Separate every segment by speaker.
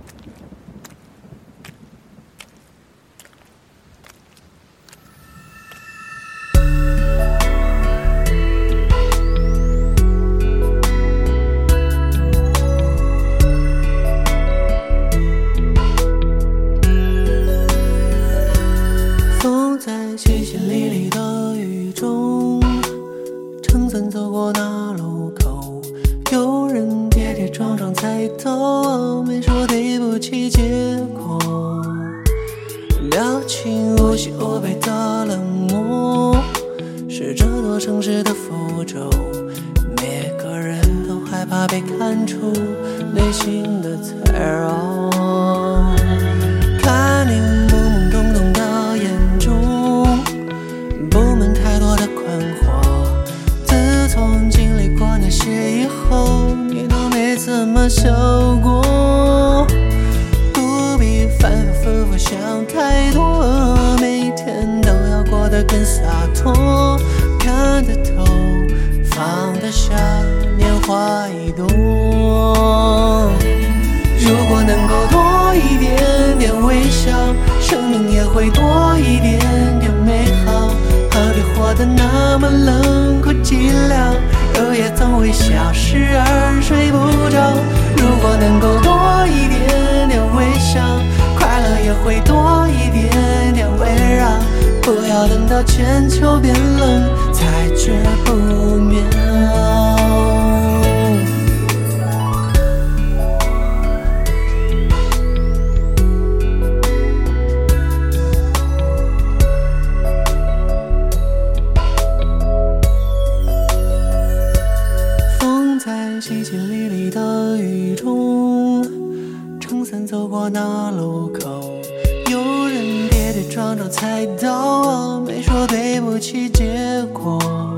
Speaker 1: 淅淅沥沥的雨中，撑伞走过那路口，有人跌跌撞撞踩到，没说对不起，结果表情无喜无悲的冷漠，是这座城市的符咒。每个人都害怕被看出内心的脆弱，看你懵懵懂懂的眼中布满太多的困惑，自从经历过那些以后，你都没怎么想过，不必反反复复想太多，每天都要过得更洒脱，看得透，放得下，年华已多。如果能够多一点点微笑，生命也会多一点点美好，何必活得那么冷酷寂寥，日夜总会消失而睡不着。如果能够多一点点微笑，快乐也会多一点点围绕，不要等到全球变冷才觉不妙。淅淅沥沥的雨中，撑伞走过那路口，有人跌跌撞撞踩到，没说对不起，结果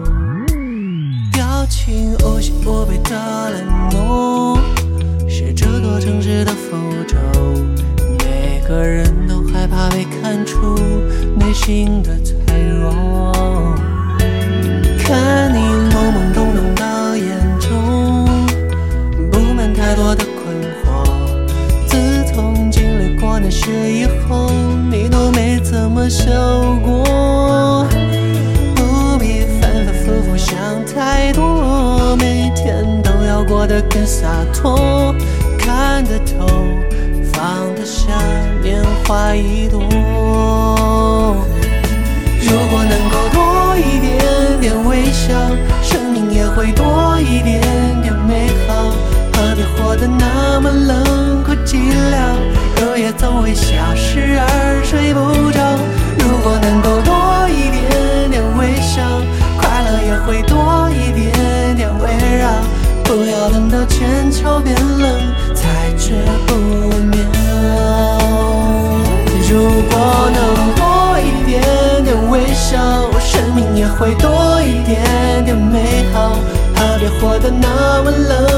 Speaker 1: 表情无喜无悲的冷漠，是这座城市的符咒。每个人都害怕被看出内心的脆弱，看你懵懵懂懂的眼中太多的困惑，自从经历过那些以后，你都没怎么想过，不必反反复复想太多，每天都要过得更洒脱，看得透，放得下，年华已多。如果能够多一点点微笑，生命也会多一点点美好，何必活得那么冷酷寂寥，日夜总会消失而睡不着。如果能够多一点点微笑，快乐也会多一点点围绕，不要等到全球变冷才觉不妙。如果能多一点点微笑，生命也会多一点点美好，何必活得那么冷